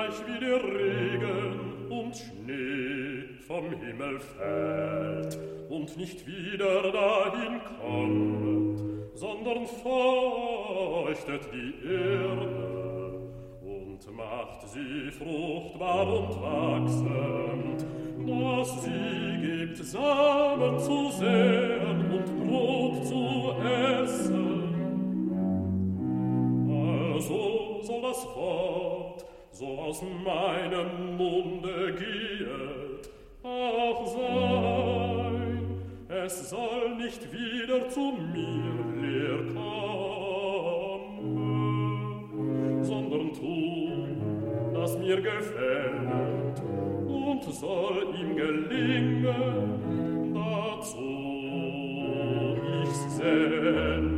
gleich wie der Regen und Schnee vom Himmel fällt und nicht wieder dahin kommt, sondern feuchtet die Erde und macht sie fruchtbar und wachsend, dass sie gibt Samen zu säen und Brot zu essen. Also soll das Wort, so aus meinem Munde gehet, auch sein. Es soll nicht wieder zu mir leer kommen, sondern tun, was mir gefällt, und soll ihm gelingen, dazu ich's sende.